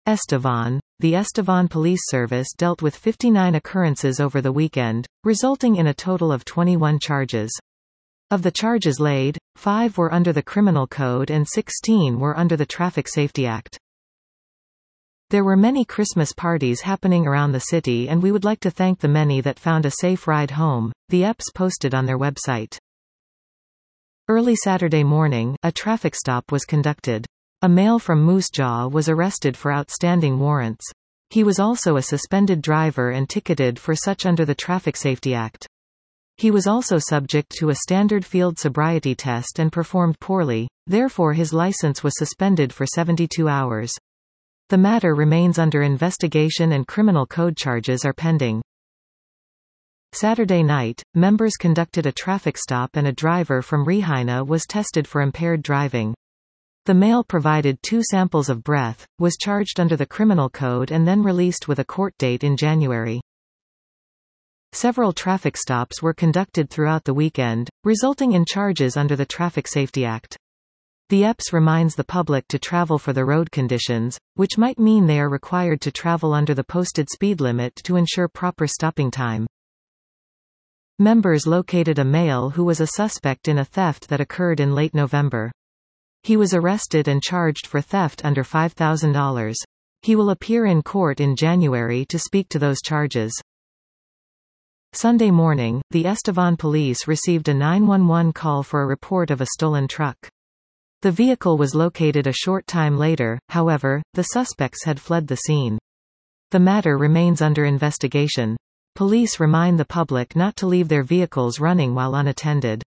Estevan. The Estevan Police Service dealt with 59 occurrences over the weekend, resulting in a total of 21 charges. Of the charges laid, 5 were under the Criminal Code and 16 were under the Traffic Safety Act. There were many Christmas parties happening around the city, and we would like to thank the many that found a safe ride home, the EPS posted on their website. Early Saturday morning, a traffic stop was conducted. A male from Moose Jaw was arrested for outstanding warrants. He was also a suspended driver and ticketed for such under the Traffic Safety Act. He was also subject to a standard field sobriety test and performed poorly, therefore his license was suspended for 72 hours. The matter remains under investigation and criminal code charges are pending. Saturday night, members conducted a traffic stop and a driver from Regina was tested for impaired driving. The male provided 2 samples of breath, was charged under the Criminal Code and then released with a court date in January. Several traffic stops were conducted throughout the weekend, resulting in charges under the Traffic Safety Act. The EPS reminds the public to travel for the road conditions, which might mean they are required to travel under the posted speed limit to ensure proper stopping time. Members located a male who was a suspect in a theft that occurred in late November. He was arrested and charged for theft under $5,000. He will appear in court in January to speak to those charges. Sunday morning, the Estevan police received a 911 call for a report of a stolen truck. The vehicle was located a short time later, however, the suspects had fled the scene. The matter remains under investigation. Police remind the public not to leave their vehicles running while unattended.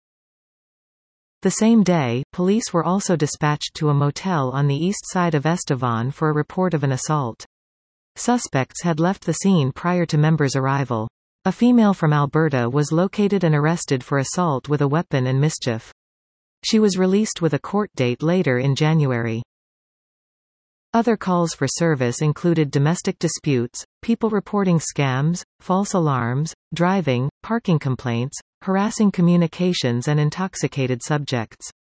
The same day, police were also dispatched to a motel on the east side of Estevan for a report of an assault. Suspects had left the scene prior to members' arrival. A female from Alberta was located and arrested for assault with a weapon and mischief. She was released with a court date later in January. Other calls for service included domestic disputes, people reporting scams, false alarms, driving, parking complaints, harassing communications and intoxicated subjects.